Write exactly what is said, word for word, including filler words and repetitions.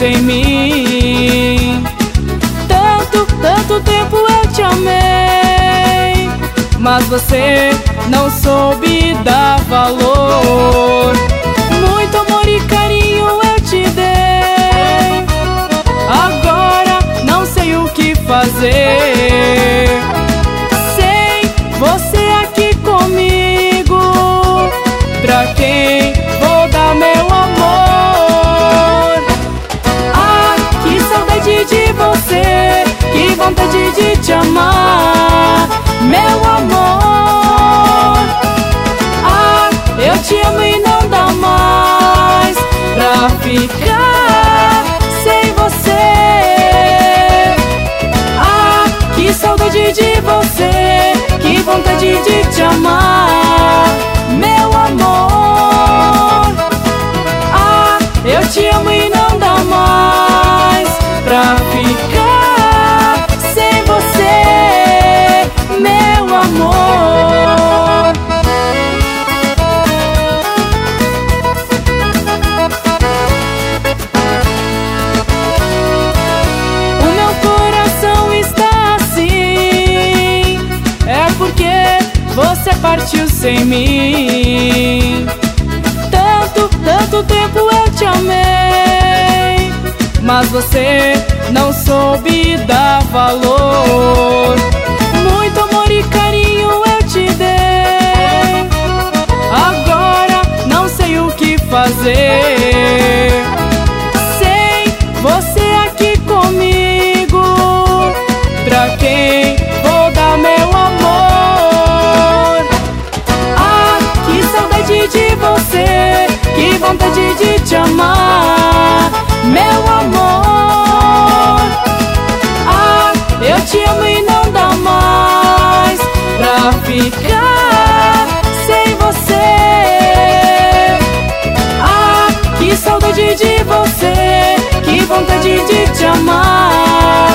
sem mim. Tanto, tanto tempo eu te amei, mas você não soube dar valor. Muito amor e carinho eu te dei, agora não sei o que fazer. Sem você aqui comigo, pra quem vou dar meu amor? Ah, que saudade de você, que vontade de te amar, meu amor. Ah, eu te amo e não dá mais pra ficar sem você. Ah, que saudade de você, que vontade de te amar, meu amor. Ah, eu te amo e não dá mais pra ficar sem você, meu amor. O meu coração está assim, é porque você partiu sem mim. Tanto, tanto tempo eu te amei, mas você não soube dar valor. Muito amor e carinho eu te dei, agora não sei o que fazer. Sem você aqui comigo, pra quem vou dar meu amor? Ah, que saudade de você, que vontade de te amar, meu amor. Ah, eu te amo e não dá mais pra ficar sem você. Ah, que saudade de você, que vontade de te amar,